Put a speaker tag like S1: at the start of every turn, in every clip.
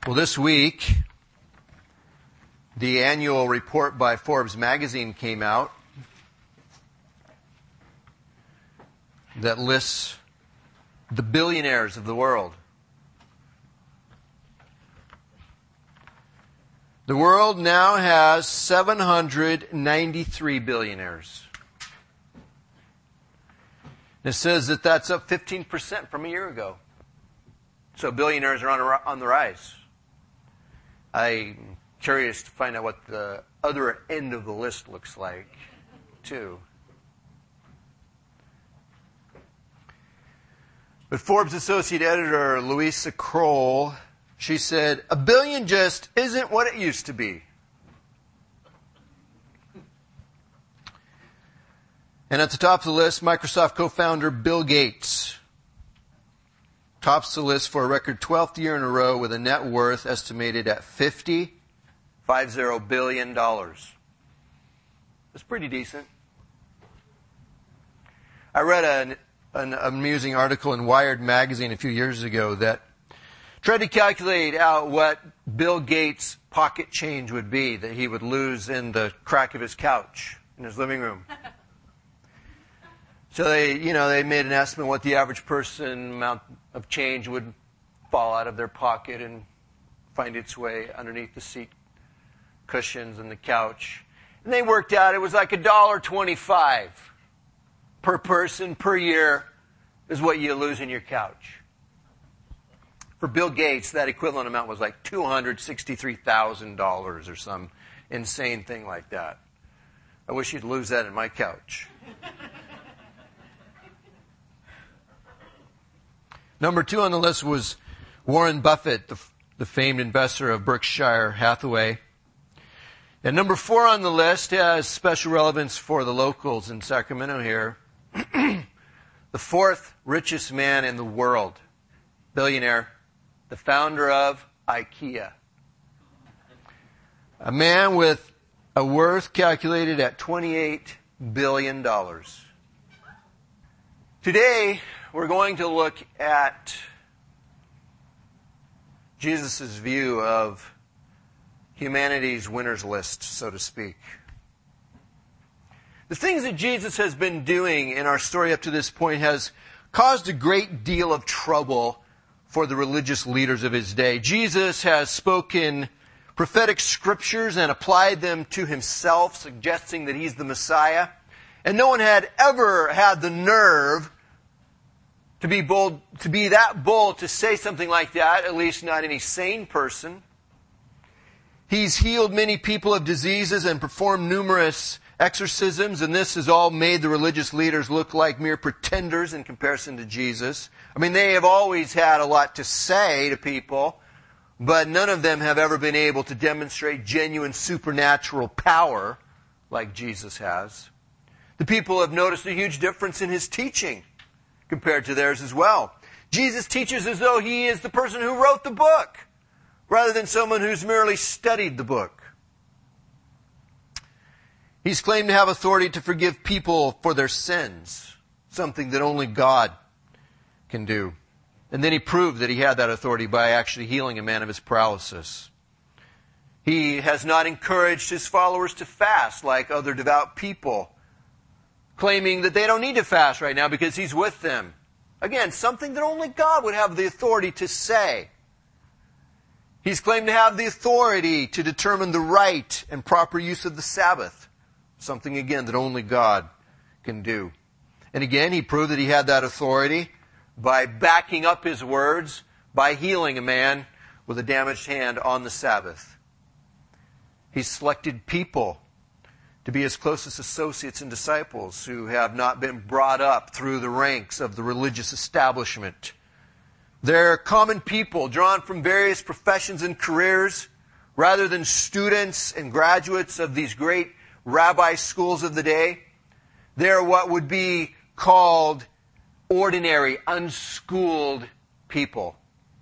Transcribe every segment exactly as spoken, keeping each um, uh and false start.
S1: Well, this week, the annual report by Forbes magazine came out that lists the billionaires of the world. The world now has seven hundred ninety-three billionaires. It says that that's up fifteen percent from a year ago. So billionaires are on, a, on the rise. I'm curious to find out what the other end of the list looks like, too. But Forbes associate editor Louisa Kroll, she said, a billion just isn't what it used to be. And at the top of the list, Microsoft co-founder Bill Gates tops the list for a record twelfth year in a row with a net worth estimated at fifty billion dollars. That's pretty decent. I read an, an amusing article in Wired magazine a few years ago that tried to calculate out what Bill Gates' pocket change would be that he would lose in the crack of his couch in his living room. So they, you know, they made an estimate what the average person amount of change would fall out of their pocket and find its way underneath the seat cushions and the couch. And they worked out it was like a dollar twenty-five per person per year is what you lose in your couch. For Bill Gates, that equivalent amount was like two hundred sixty-three thousand dollars or some insane thing like that. I wish you'd lose that in my couch. Number two on the list was Warren Buffett, the, the famed investor of Berkshire Hathaway. And number four on the list has special relevance for the locals in Sacramento here. The fourth richest man in the world, billionaire, the founder of IKEA. A man with a worth calculated at twenty-eight billion dollars. Today, we're going to look at Jesus' view of humanity's winner's list, so to speak. The things that Jesus has been doing in our story up to this point has caused a great deal of trouble for the religious leaders of his day. Jesus has spoken prophetic scriptures and applied them to himself, suggesting that he's the Messiah. And no one had ever had the nerve to be bold, to be that bold to say something like that, at least not any sane person. He's healed many people of diseases and performed numerous exorcisms, and this has all made the religious leaders look like mere pretenders in comparison to Jesus. I mean, they have always had a lot to say to people, but none of them have ever been able to demonstrate genuine supernatural power like Jesus has. The people have noticed a huge difference in his teaching compared to theirs as well. Jesus teaches as though he is the person who wrote the book, rather than someone who's merely studied the book. He's claimed to have authority to forgive people for their sins, something that only God can do. And then he proved that he had that authority by actually healing a man of his paralysis. He has not encouraged his followers to fast like other devout people, claiming that they don't need to fast right now because he's with them. Again, something that only God would have the authority to say. He's claimed to have the authority to determine the right and proper use of the Sabbath. Something, again, that only God can do. And again, he proved that he had that authority by backing up his words, by healing a man with a damaged hand on the Sabbath. He selected people to be his closest associates and disciples who have not been brought up through the ranks of the religious establishment. They're common people drawn from various professions and careers rather than students and graduates of these great rabbi schools of the day. They're what would be called ordinary, unschooled people.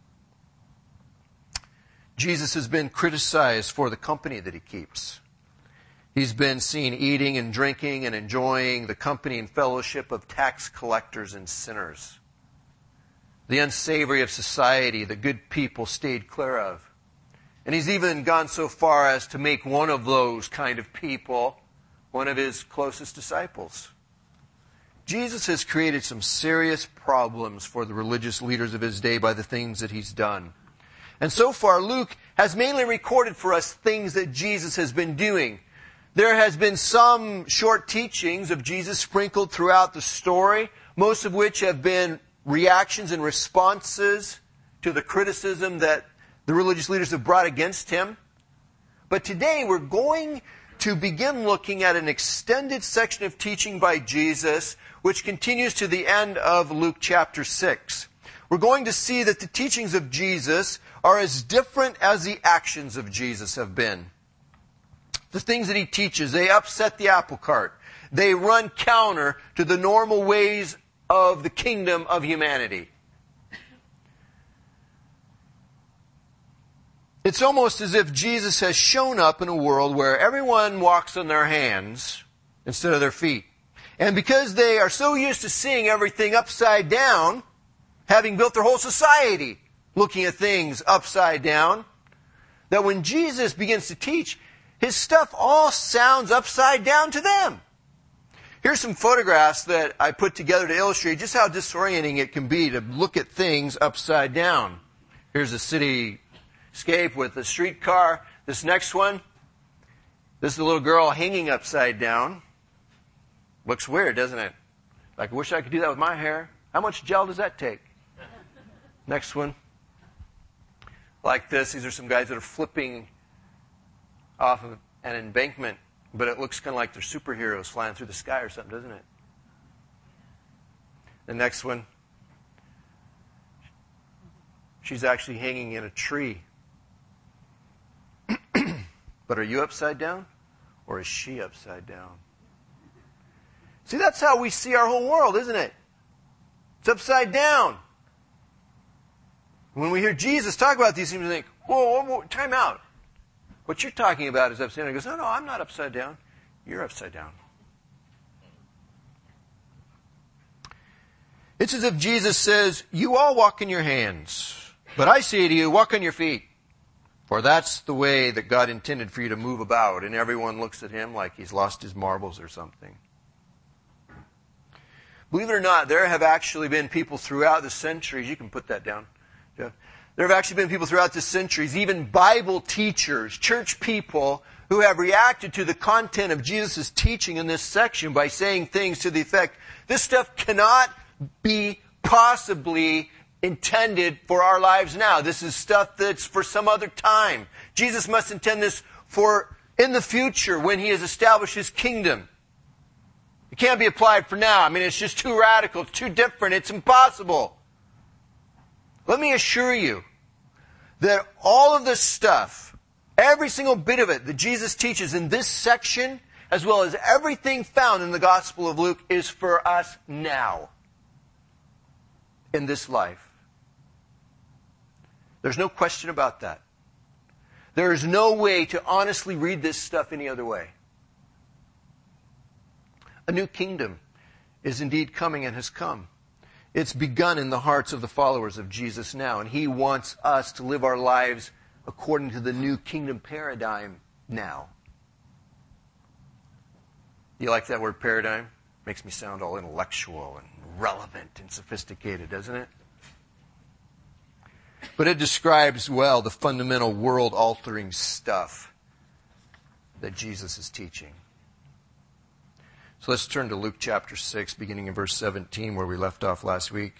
S1: Jesus has been criticized for the company that he keeps. He's been seen eating and drinking and enjoying the company and fellowship of tax collectors and sinners. The unsavory of society that good people stayed clear of. And he's even gone so far as to make one of those kind of people one of his closest disciples. Jesus has created some serious problems for the religious leaders of his day by the things that he's done. And so far, Luke has mainly recorded for us things that Jesus has been doing. There has been some short teachings of Jesus sprinkled throughout the story, most of which have been reactions and responses to the criticism that the religious leaders have brought against him. But today we're going to begin looking at an extended section of teaching by Jesus, which continues to the end of Luke chapter six. We're going to see that the teachings of Jesus are as different as the actions of Jesus have been. The things that he teaches, they upset the apple cart. They run counter to the normal ways of the kingdom of humanity. It's almost as if Jesus has shown up in a world where everyone walks on their hands instead of their feet. And because they are so used to seeing everything upside down, having built their whole society looking at things upside down, that when Jesus begins to teach, his stuff all sounds upside down to them. Here's some photographs that I put together to illustrate just how disorienting it can be to look at things upside down. Here's a cityscape with a streetcar. This next one, this is a little girl hanging upside down. Looks weird, doesn't it? Like, I wish I could do that with my hair. How much gel does that take? Next one. Like this, these are some guys that are flipping off of an embankment, but it looks kind of like they're superheroes flying through the sky or something, doesn't it? The next one, she's actually hanging in a tree. But are you upside down, or is she upside down? See, that's how we see our whole world, isn't it? It's upside down. When we hear Jesus talk about these things, we think, whoa, whoa, whoa, time out. What you're talking about is upside down. He goes, no, no, I'm not upside down. You're upside down. It's as if Jesus says, you all walk in your hands, but I say to you, walk on your feet. For that's the way that God intended for you to move about. And everyone looks at him like he's lost his marbles or something. Believe it or not, there have actually been people throughout the centuries, you can put that down, Jeff. There have actually been people throughout the centuries, even Bible teachers, church people, who have reacted to the content of Jesus' teaching in this section by saying things to the effect, this stuff cannot be possibly intended for our lives now. This is stuff that's for some other time. Jesus must intend this for in the future when he has established his kingdom. It can't be applied for now. I mean, it's just too radical, it's too different, it's impossible. Let me assure you that all of this stuff, every single bit of it that Jesus teaches in this section, as well as everything found in the Gospel of Luke, is for us now, in this life. There's no question about that. There is no way to honestly read this stuff any other way. A new kingdom is indeed coming and has come. It's begun in the hearts of the followers of Jesus now, and he wants us to live our lives according to the new kingdom paradigm now. You like that word paradigm? Makes me sound all intellectual and relevant and sophisticated, doesn't it? But it describes well the fundamental world-altering stuff that Jesus is teaching. So let's turn to Luke chapter six, beginning in verse seventeen, where we left off last week.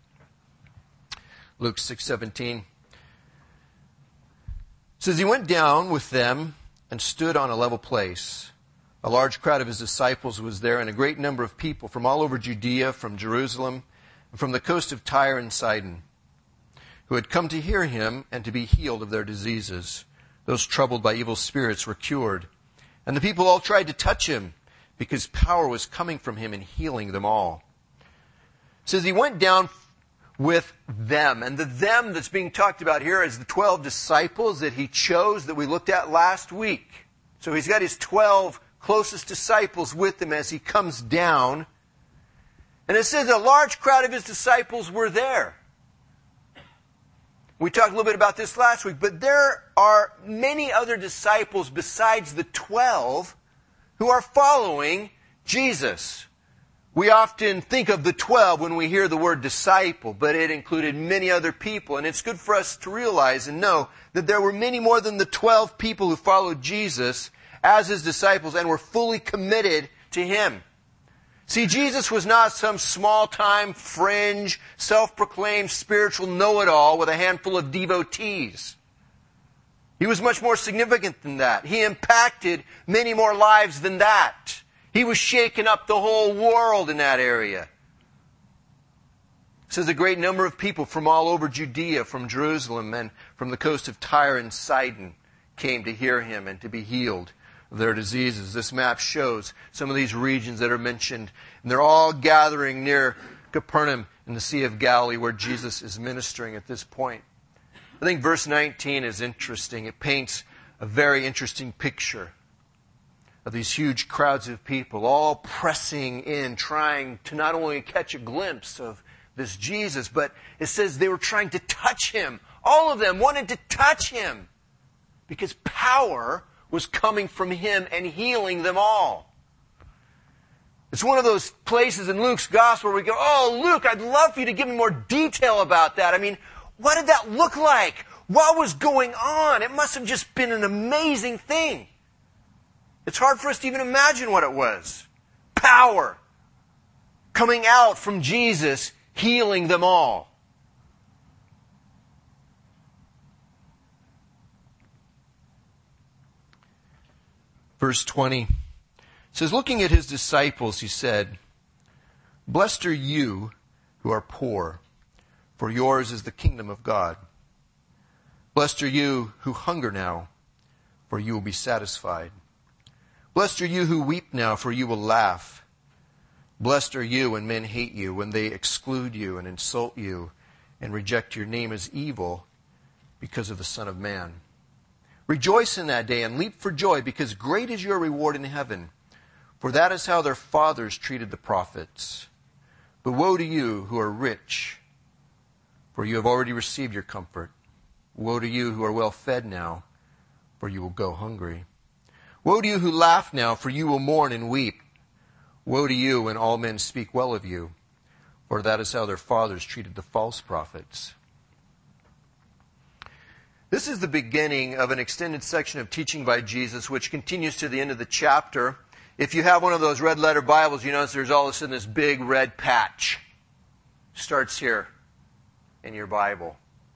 S1: Luke six seventeen says, he went down with them and stood on a level place. A large crowd of his disciples was there, and a great number of people from all over Judea, from Jerusalem, and from the coast of Tyre and Sidon, who had come to hear him and to be healed of their diseases. Those troubled by evil spirits were cured. And the people all tried to touch him, because power was coming from him and healing them all. It says he went down with them. And the them that's being talked about here is the twelve disciples that he chose that we looked at last week. So he's got his twelve closest disciples with him as he comes down. And it says a large crowd of his disciples were there. We talked a little bit about this last week, but there are many other disciples besides the twelve who are following Jesus. We often think of the twelve when we hear the word disciple, but it included many other people. And it's good for us to realize and know that there were many more than the twelve people who followed Jesus as his disciples and were fully committed to him. See, Jesus was not some small-time, fringe, self-proclaimed spiritual know-it-all with a handful of devotees. He was much more significant than that. He impacted many more lives than that. He was shaking up the whole world in that area. It says a great number of people from all over Judea, from Jerusalem, and from the coast of Tyre and Sidon came to hear him and to be healed of their diseases. This map shows some of these regions that are mentioned, and they're all gathering near Capernaum in the Sea of Galilee where Jesus is ministering at this point. I think verse nineteen is interesting. It paints a very interesting picture of these huge crowds of people all pressing in, trying to not only catch a glimpse of this Jesus, but it says they were trying to touch him. All of them wanted to touch him because power was coming from him and healing them all. It's one of those places in Luke's gospel where we go, oh, Luke, I'd love for you to give me more detail about that. I mean, what did that look like? What was going on? It must have just been an amazing thing. It's hard for us to even imagine what it was. Power coming out from Jesus, healing them all. Verse twenty says, looking at his disciples, he said, blessed are you who are poor, for yours is the kingdom of God. Blessed are you who hunger now, for you will be satisfied. Blessed are you who weep now, for you will laugh. Blessed are you when men hate you, when they exclude you and insult you and reject your name as evil because of the Son of Man. Rejoice in that day and leap for joy, because great is your reward in heaven. For that is how their fathers treated the prophets. But woe to you who are rich, for you have already received your comfort. Woe to you who are well fed now, for you will go hungry. Woe to you who laugh now, for you will mourn and weep. Woe to you when all men speak well of you, for that is how their fathers treated the false prophets. This is the beginning of an extended section of teaching by Jesus, which continues to the end of the chapter. If you have one of those red letter Bibles, you notice there's all of a sudden this big red patch. Starts here in your Bible.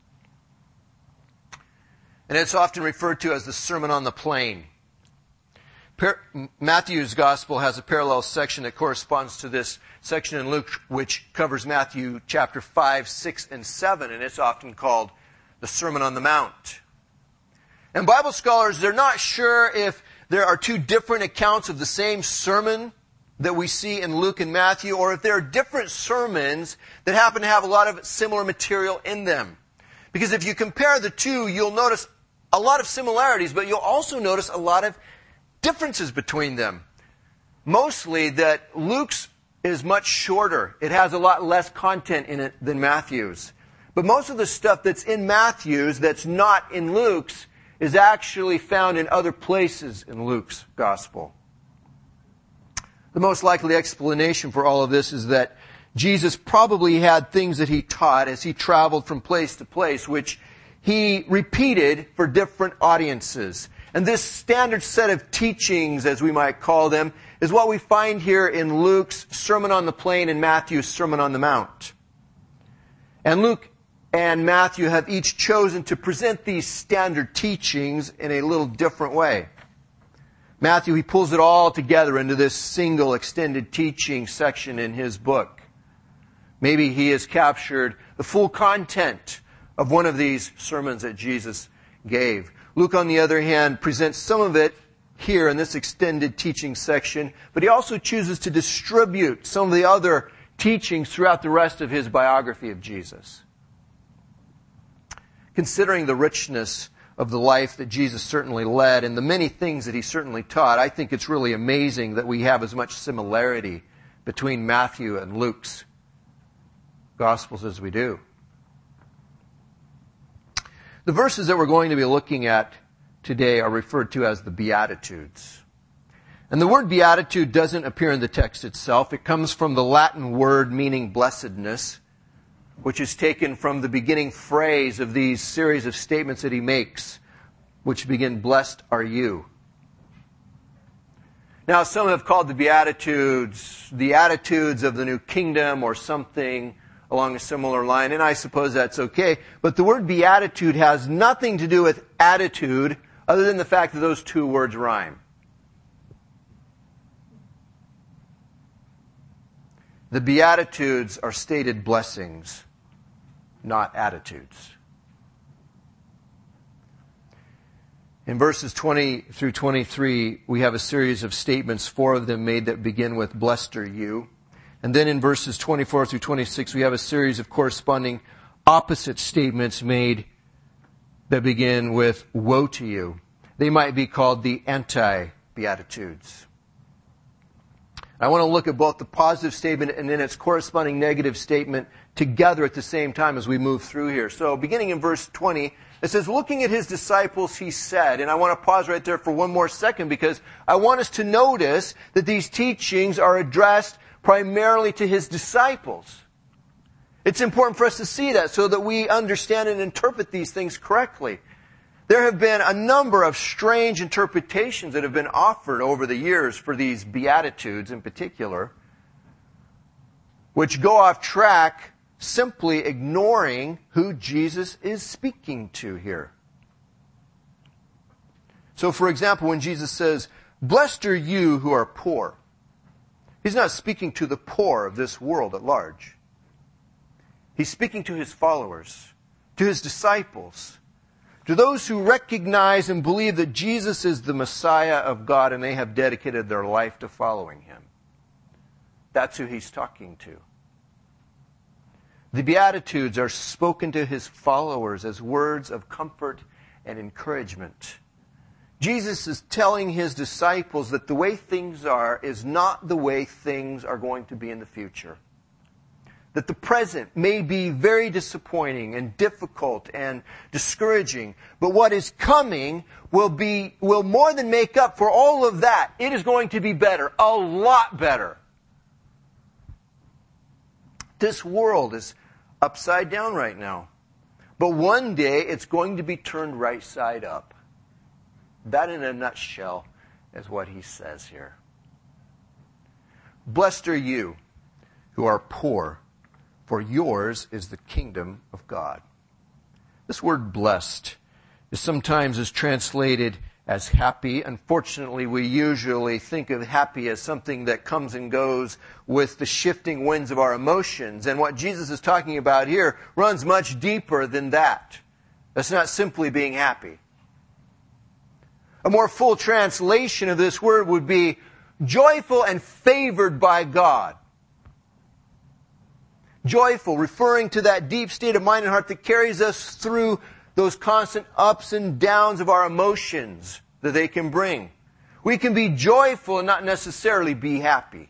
S1: And it's often referred to as the Sermon on the Plain. Par- Matthew's Gospel has a parallel section that corresponds to this section in Luke, which covers Matthew chapter five, six, and seven, and it's often called the Sermon on the Mount. And Bible scholars, they're not sure if there are two different accounts of the same sermon that we see in Luke and Matthew, or if there are different sermons that happen to have a lot of similar material in them. Because if you compare the two, you'll notice a lot of similarities, but you'll also notice a lot of differences between them. Mostly that Luke's is much shorter. It has a lot less content in it than Matthew's. But most of the stuff that's in Matthew's that's not in Luke's is actually found in other places in Luke's gospel. The most likely explanation for all of this is that Jesus probably had things that he taught as he traveled from place to place, which he repeated for different audiences. And this standard set of teachings, as we might call them, is what we find here in Luke's Sermon on the Plain and Matthew's Sermon on the Mount. And Luke and Matthew have each chosen to present these standard teachings in a little different way. Matthew, he pulls it all together into this single extended teaching section in his book. Maybe he has captured the full content of one of these sermons that Jesus gave. Luke, on the other hand, presents some of it here in this extended teaching section, but he also chooses to distribute some of the other teachings throughout the rest of his biography of Jesus. Considering the richness of the life that Jesus certainly led and the many things that he certainly taught, I think it's really amazing that we have as much similarity between Matthew and Luke's Gospels as we do. The verses that we're going to be looking at today are referred to as the Beatitudes. And the word beatitude doesn't appear in the text itself. It comes from the Latin word meaning blessedness, which is taken from the beginning phrase of these series of statements that he makes, which begin, "Blessed are you." Now, some have called the Beatitudes the attitudes of the new kingdom or something along a similar line, and I suppose that's okay. But the word beatitude has nothing to do with attitude other than the fact that those two words rhyme. The Beatitudes are stated blessings, not attitudes. In verses twenty through twenty-three, we have a series of statements, four of them made that begin with "Blessed are you." And then in verses twenty-four through twenty-six, we have a series of corresponding opposite statements made that begin with "Woe to you." They might be called the anti-Beatitudes. I want to look at both the positive statement and then its corresponding negative statement together at the same time as we move through here. So beginning in verse twenty, it says, "Looking at his disciples, he said," and I want to pause right there for one more second because I want us to notice that these teachings are addressed primarily to his disciples. It's important for us to see that so that we understand and interpret these things correctly. There have been a number of strange interpretations that have been offered over the years for these Beatitudes in particular, which go off track simply ignoring who Jesus is speaking to here. So, for example, when Jesus says, "Blessed are you who are poor," he's not speaking to the poor of this world at large. He's speaking to his followers, to his disciples, to those who recognize and believe that Jesus is the Messiah of God and they have dedicated their life to following him. That's who he's talking to. The Beatitudes are spoken to his followers as words of comfort and encouragement. Jesus is telling his disciples that the way things are is not the way things are going to be in the future. That the present may be very disappointing and difficult and discouraging, but what is coming will be, will more than make up for all of that. It is going to be better, a lot better. This world is upside down right now, but one day it's going to be turned right side up. That in a nutshell is what he says here. "Blessed are you who are poor, for yours is the kingdom of God." This word "blessed" is sometimes is translated as happy. Unfortunately, we usually think of happy as something that comes and goes with the shifting winds of our emotions. And what Jesus is talking about here runs much deeper than that. That's not simply being happy. A more full translation of this word would be joyful and favored by God. Joyful, referring to that deep state of mind and heart that carries us through those constant ups and downs of our emotions that they can bring. We can be joyful and not necessarily be happy.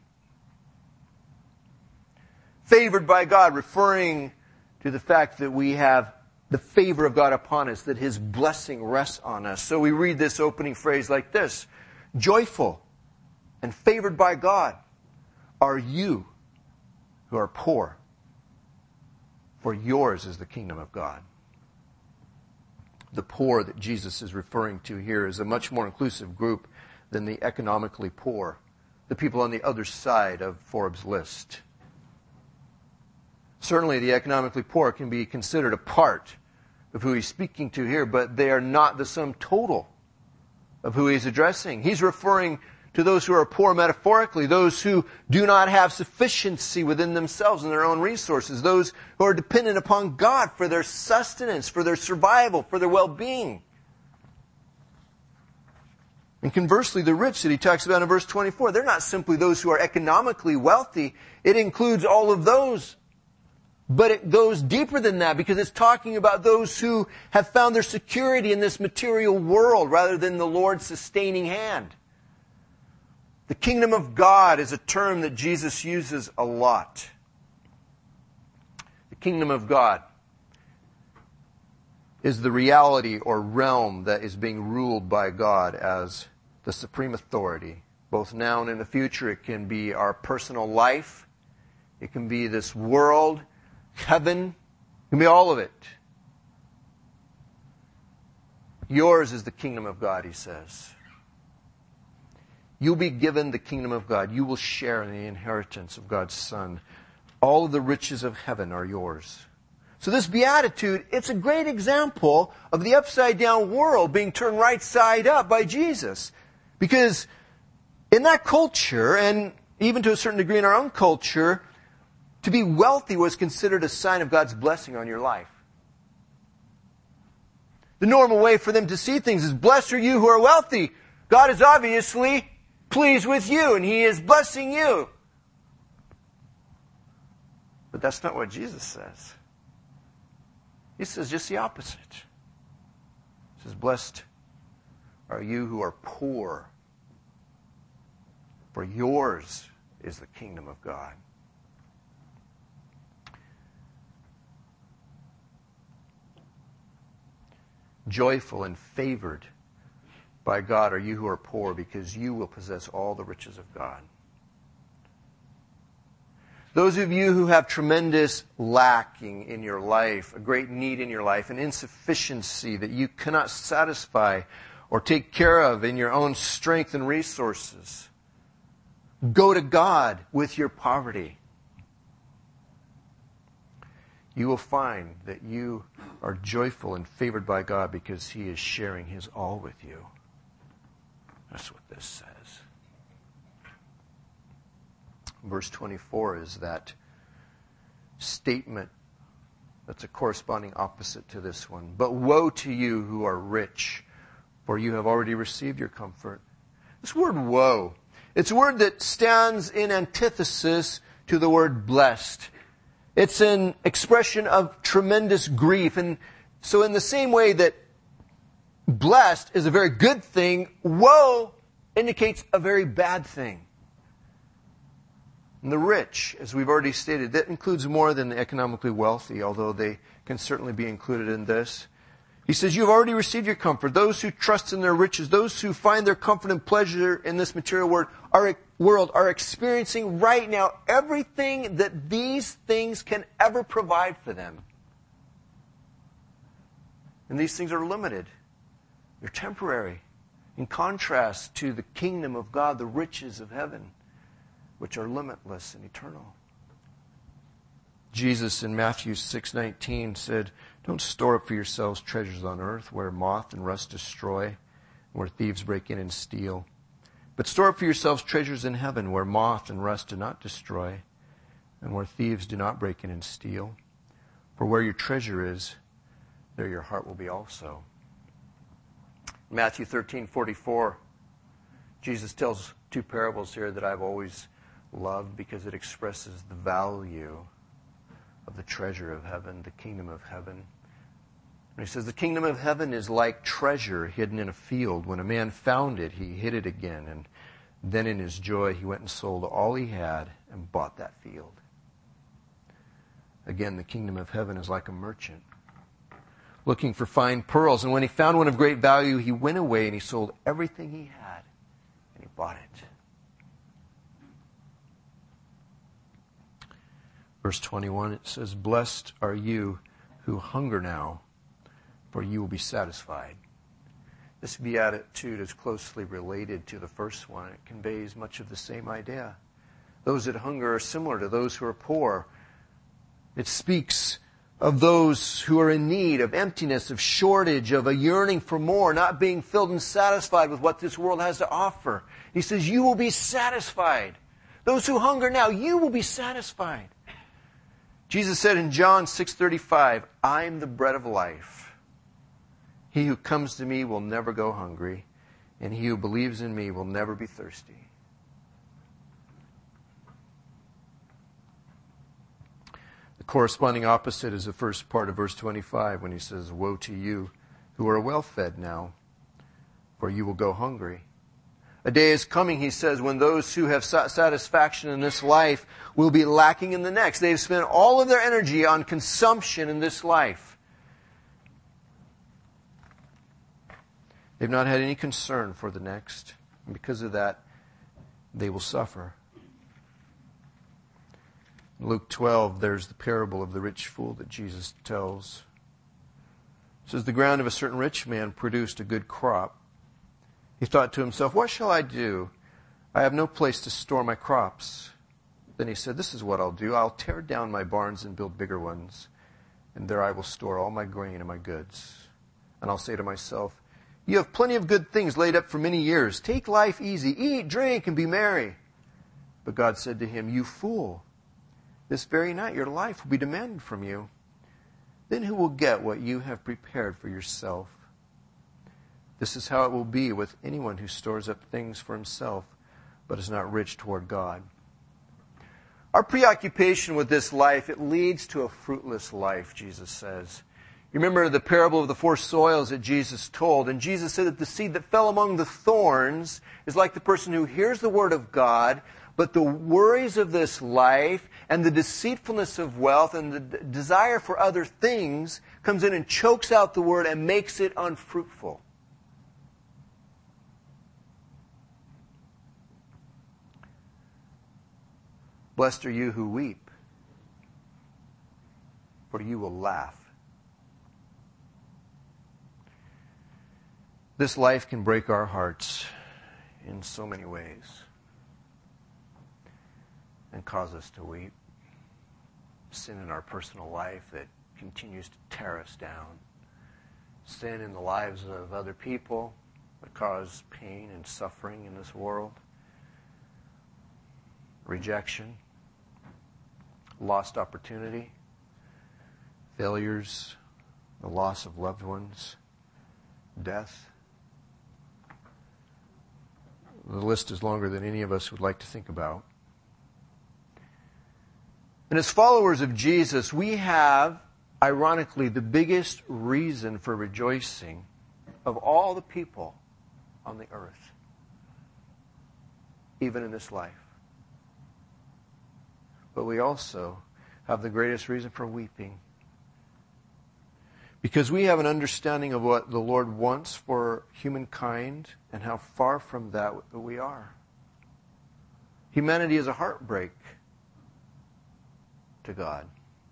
S1: Favored by God, referring to the fact that we have the favor of God upon us, that his blessing rests on us. So we read this opening phrase like this: "Joyful and favored by God are you who are poor, for yours is the kingdom of God." The poor that Jesus is referring to here is a much more inclusive group than the economically poor, the people on the other side of Forbes' list. Certainly the economically poor can be considered a part of who he's speaking to here, but they are not the sum total of who he's addressing. He's referring to those who are poor metaphorically, those who do not have sufficiency within themselves and their own resources, those who are dependent upon God for their sustenance, for their survival, for their well-being. And conversely, the rich that he talks about in verse twenty-four, they're not simply those who are economically wealthy. It includes all of those. But it goes deeper than that because it's talking about those who have found their security in this material world rather than the Lord's sustaining hand. The kingdom of God is a term that Jesus uses a lot. The kingdom of God is the reality or realm that is being ruled by God as the supreme authority. Both now and in the future, it can be our personal life. It can be this world, heaven. It can be all of it. Yours is the kingdom of God, he says. You'll be given the kingdom of God. You will share in the inheritance of God's Son. All of the riches of heaven are yours. So this beatitude, it's a great example of the upside down world being turned right side up by Jesus. Because in that culture, and even to a certain degree in our own culture, to be wealthy was considered a sign of God's blessing on your life. The normal way for them to see things is, blessed are you who are wealthy. God is obviously pleased with you, and He is blessing you. But that's not what Jesus says. He says just the opposite. He says, blessed are you who are poor, for yours is the kingdom of God. Joyful and favored by God are you who are poor, because you will possess all the riches of God. Those of you who have tremendous lacking in your life, a great need in your life, an insufficiency that you cannot satisfy or take care of in your own strength and resources, go to God with your poverty. You will find that you are joyful and favored by God because He is sharing His all with you. That's what this says. Verse twenty-four is that statement that's a corresponding opposite to this one. But woe to you who are rich, for you have already received your comfort. This word woe, it's a word that stands in antithesis to the word blessed. It's an expression of tremendous grief. And so in the same way that blessed is a very good thing, woe indicates a very bad thing. And the rich, as we've already stated, that includes more than the economically wealthy, although they can certainly be included in this. He says, you've already received your comfort. Those who trust in their riches, those who find their comfort and pleasure in this material world are, world are experiencing right now everything that these things can ever provide for them. And these things are limited. They're temporary. In contrast to the kingdom of God, the riches of heaven, which are limitless and eternal. Jesus in Matthew six nineteen said, don't store up for yourselves treasures on earth where moth and rust destroy, and where thieves break in and steal. But store up for yourselves treasures in heaven where moth and rust do not destroy, and where thieves do not break in and steal. For where your treasure is, there your heart will be also. Matthew thirteen forty-four, Jesus tells two parables here that I've always loved because it expresses the value of the treasure of heaven, the kingdom of heaven. And he says, the kingdom of heaven is like treasure hidden in a field. When a man found it, he hid it again. And then in his joy, he went and sold all he had and bought that field. Again, the kingdom of heaven is like a merchant looking for fine pearls. And when he found one of great value, he went away and he sold everything he had and he bought it. Verse twenty-one, it says, blessed are you who hunger now, for you will be satisfied. This beatitude is closely related to the first one. It conveys much of the same idea. Those that hunger are similar to those who are poor. It speaks of those who are in need, of emptiness, of shortage, of a yearning for more, not being filled and satisfied with what this world has to offer. He says, you will be satisfied. Those who hunger now, you will be satisfied. Jesus said in John six thirty-five, I am the bread of life. He who comes to me will never go hungry, and he who believes in me will never be thirsty. The corresponding opposite is the first part of verse twenty-five when he says, woe to you who are well fed now, for you will go hungry. A day is coming, he says, when those who have satisfaction in this life will be lacking in the next. They've spent all of their energy on consumption in this life. They've not had any concern for the next. And because of that, they will suffer. In Luke twelve, there's the parable of the rich fool that Jesus tells. It says, the ground of a certain rich man produced a good crop. He thought to himself, what shall I do? I have no place to store my crops. Then he said, this is what I'll do. I'll tear down my barns and build bigger ones. And there I will store all my grain and my goods. And I'll say to myself, you have plenty of good things laid up for many years. Take life easy. Eat, drink, and be merry. But God said to him, you fool, this very night your life will be demanded from you. Then who will get what you have prepared for yourself? This is how it will be with anyone who stores up things for himself, but is not rich toward God. Our preoccupation with this life, it leads to a fruitless life, Jesus says. You remember the parable of the four soils that Jesus told, and Jesus said that the seed that fell among the thorns is like the person who hears the word of God, but the worries of this life and the deceitfulness of wealth and the d- desire for other things comes in and chokes out the word and makes it unfruitful. Blessed are you who weep, for you will laugh. This life can break our hearts in so many ways and cause us to weep. Sin in our personal life that continues to tear us down. Sin in the lives of other people that cause pain and suffering in this world. Rejection. Lost opportunity. Failures. The loss of loved ones. Death. The list is longer than any of us would like to think about. And as followers of Jesus, we have, ironically, the biggest reason for rejoicing of all the people on the earth, even in this life. But we also have the greatest reason for weeping, because we have an understanding of what the Lord wants for humankind and how far from that we are. Humanity is a heartbreak to God.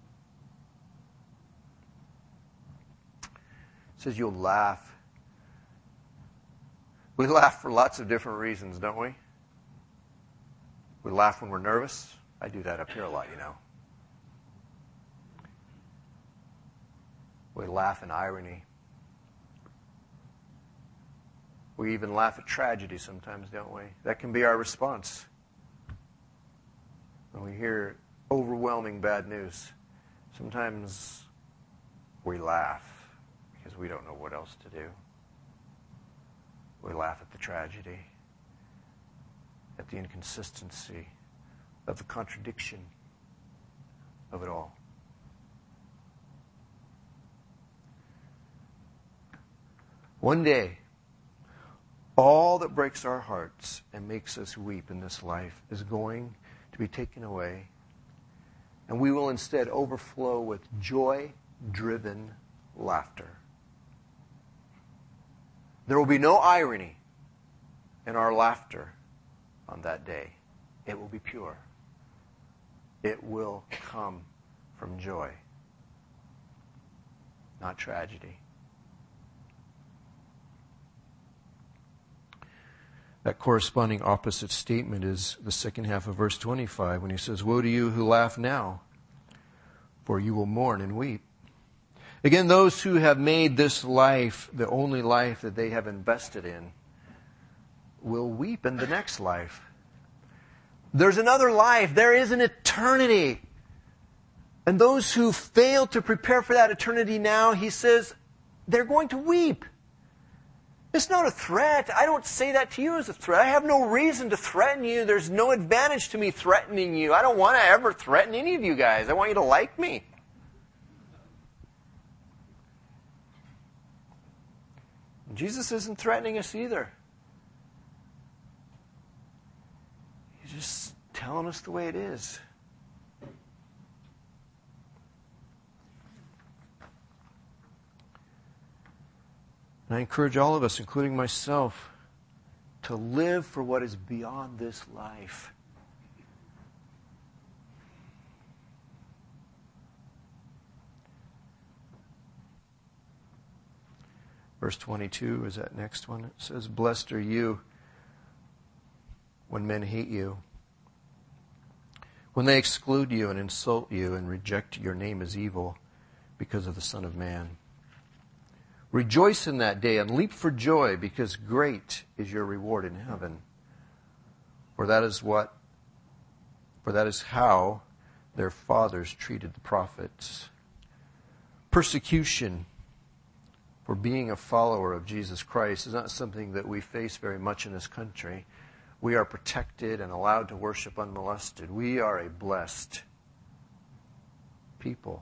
S1: It says you'll laugh. We laugh for lots of different reasons, don't we? We laugh when we're nervous. I do that up here a lot, you know. We laugh in irony. We even laugh at tragedy sometimes, don't we? That can be our response when we hear overwhelming bad news. Sometimes we laugh because we don't know what else to do. We laugh at the tragedy, at the inconsistency, of the contradiction of it all. One day, all that breaks our hearts and makes us weep in this life is going to be taken away, and we will instead overflow with joy-driven laughter. There will be no irony in our laughter on that day. It will be pure. It will come from joy, not tragedy. That corresponding opposite statement is the second half of verse twenty-five when he says, woe to you who laugh now, for you will mourn and weep. Again, those who have made this life the only life that they have invested in will weep in the next life. There's another life. There is an eternity. And those who fail to prepare for that eternity now, he says, they're going to weep. It's not a threat. I don't say that to you as a threat. I have no reason to threaten you. There's no advantage to me threatening you. I don't want to ever threaten any of you guys. I want you to like me. Jesus isn't threatening us either. He's just telling us the way it is. And I encourage all of us, including myself, to live for what is beyond this life. Verse twenty-two is that next one. It says, "Blessed are you when men hate you, when they exclude you and insult you and reject your name as evil because of the Son of Man. Rejoice in that day and leap for joy, because great is your reward in heaven. For that is what, for that is how their fathers treated the prophets." Persecution for being a follower of Jesus Christ is not something that we face very much in this country. We are protected and allowed to worship unmolested. We are a blessed people.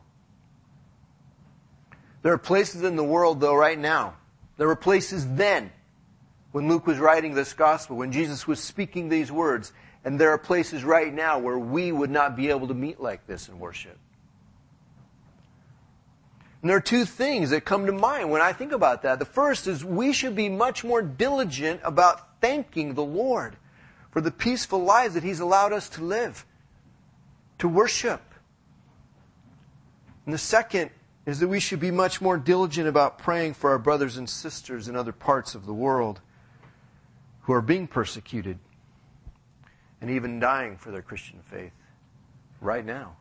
S1: There are places in the world, though, right now. There were places then, when Luke was writing this gospel, when Jesus was speaking these words. And there are places right now where we would not be able to meet like this and worship. And there are two things that come to mind when I think about that. The first is we should be much more diligent about thanking the Lord for the peaceful lives that He's allowed us to live, to worship. And the second is that we should be much more diligent about praying for our brothers and sisters in other parts of the world who are being persecuted and even dying for their Christian faith right now.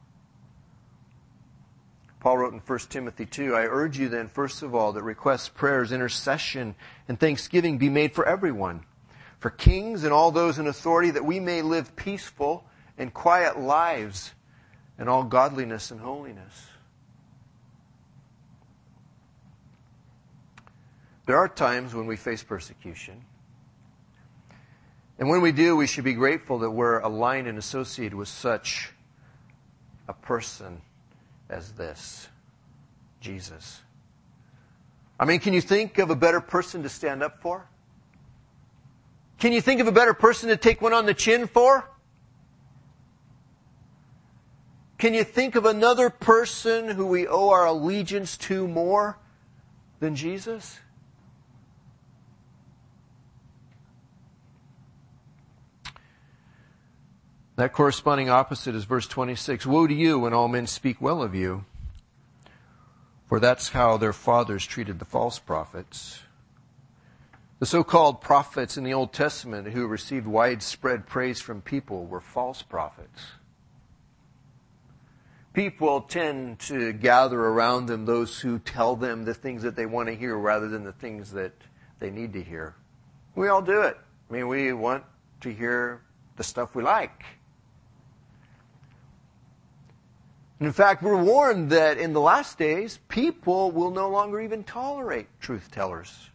S1: Paul wrote in First Timothy two, "I urge you then, first of all, that requests, prayers, intercession, and thanksgiving be made for everyone, for kings and all those in authority, that we may live peaceful and quiet lives in all godliness and holiness." There are times when we face persecution. And when we do, we should be grateful that we're aligned and associated with such a person as this, Jesus. I mean, can you think of a better person to stand up for? Can you think of a better person to take one on the chin for? Can you think of another person who we owe our allegiance to more than Jesus? That corresponding opposite is verse twenty-six. "Woe to you when all men speak well of you, for that's how their fathers treated the false prophets." The so-called prophets in the Old Testament who received widespread praise from people were false prophets. People tend to gather around them those who tell them the things that they want to hear rather than the things that they need to hear. We all do it. I mean, we want to hear the stuff we like. And in fact, we're warned that in the last days, people will no longer even tolerate truth tellers.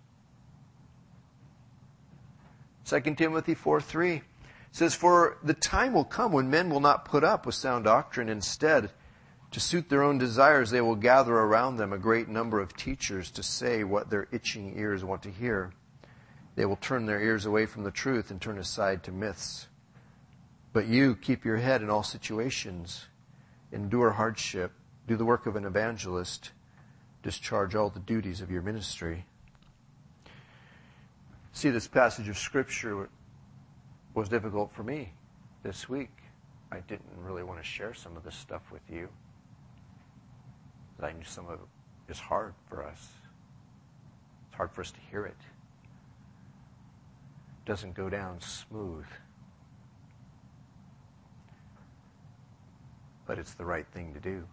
S1: Second Timothy four three says, "For the time will come when men will not put up with sound doctrine. Instead, to suit their own desires, they will gather around them a great number of teachers to say what their itching ears want to hear. They will turn their ears away from the truth and turn aside to myths. But you keep your head in all situations. Endure hardship, do the work of an evangelist, discharge all the duties of your ministry." See, this passage of Scripture was difficult for me this week. I didn't really want to share some of this stuff with you. I knew some of it is hard for us. It's hard for us to hear it. It doesn't go down smooth. But it's the right thing to do.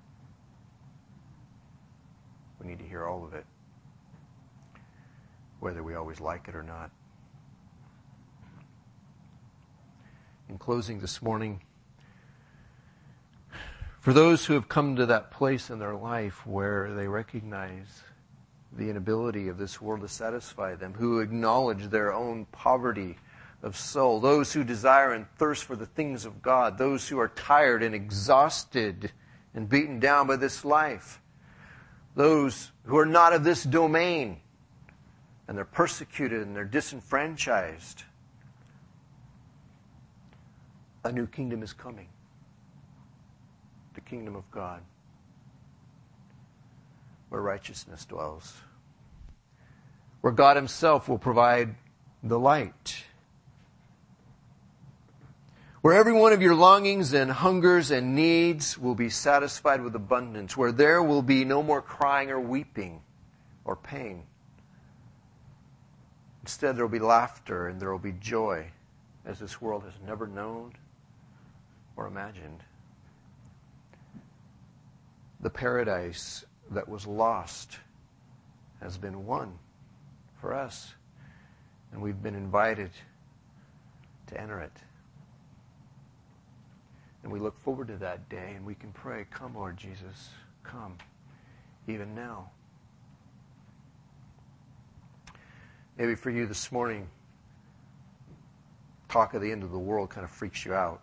S1: We need to hear all of it, whether we always like it or not. In closing this morning, for those who have come to that place in their life where they recognize the inability of this world to satisfy them, who acknowledge their own poverty of soul, those who desire and thirst for the things of God, those who are tired and exhausted and beaten down by this life, those who are not of this domain, and they're persecuted and they're disenfranchised. A new kingdom is coming. The kingdom of God, where righteousness dwells. where God himself will provide the light. Where every one of your longings and hungers and needs will be satisfied with abundance. Where there will be no more crying or weeping or pain. Instead, there will be laughter and there will be joy as this world has never known or imagined. The paradise that was lost has been won for us, and we've been invited to enter it. And we look forward to that day, and we can pray, "Come, Lord Jesus, come, even now." Maybe for you this morning, talk of the end of the world kind of freaks you out.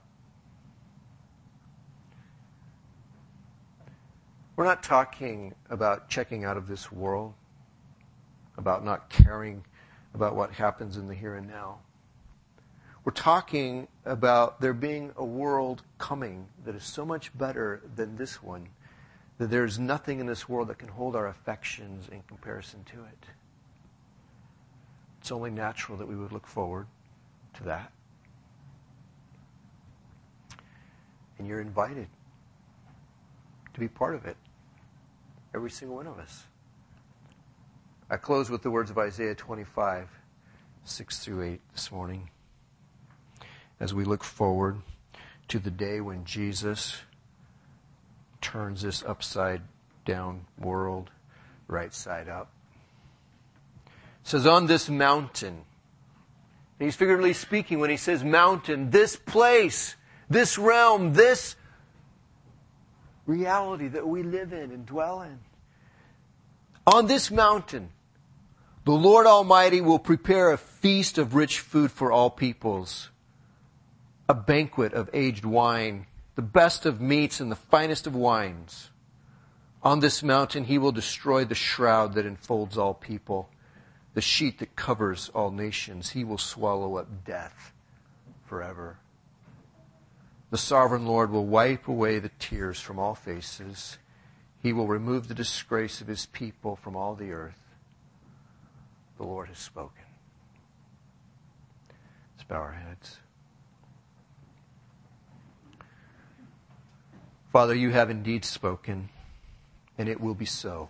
S1: We're not talking about checking out of this world, about not caring about what happens in the here and now. We're talking about there being a world coming that is so much better than this one, that there's nothing in this world that can hold our affections in comparison to it. It's only natural that we would look forward to that. And you're invited to be part of it. Every single one of us. I close with the words of Isaiah twenty-five, six through eight this morning. As we look forward to the day when Jesus turns this upside down world right side up. It says, on this mountain, and he's figuratively speaking when he says mountain, this place, this realm, this reality that we live in and dwell in. On this mountain, the Lord Almighty will prepare a feast of rich food for all peoples, a banquet of aged wine, the best of meats and the finest of wines. On this mountain he will destroy the shroud that enfolds all people, the sheet that covers all nations. He will swallow up death forever. The sovereign Lord will wipe away the tears from all faces. He will remove the disgrace of his people from all the earth. The Lord has spoken. Let's bow our heads. Father, you have indeed spoken, and it will be so.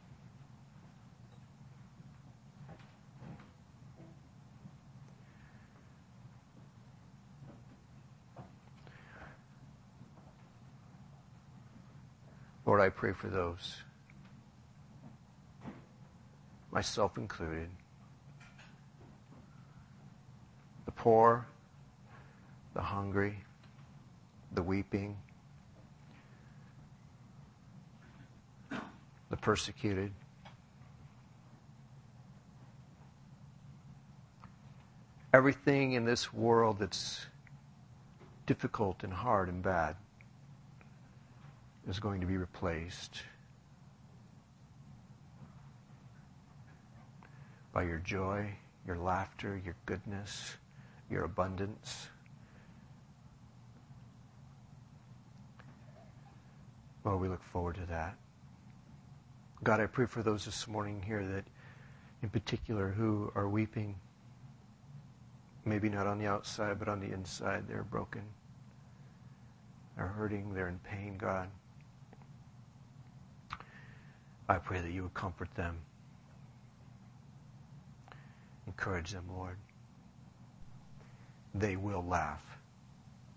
S1: Lord, I pray for those, myself included, the poor, the hungry, the weeping, the persecuted. Everything in this world that's difficult and hard and bad is going to be replaced by your joy, your laughter, your goodness, your abundance. Lord, we look forward to that. God, I pray for those this morning here that, in particular, who are weeping, maybe not on the outside, but on the inside. They're broken. They're hurting. They're in pain, God. I pray that you would comfort them. Encourage them, Lord. They will laugh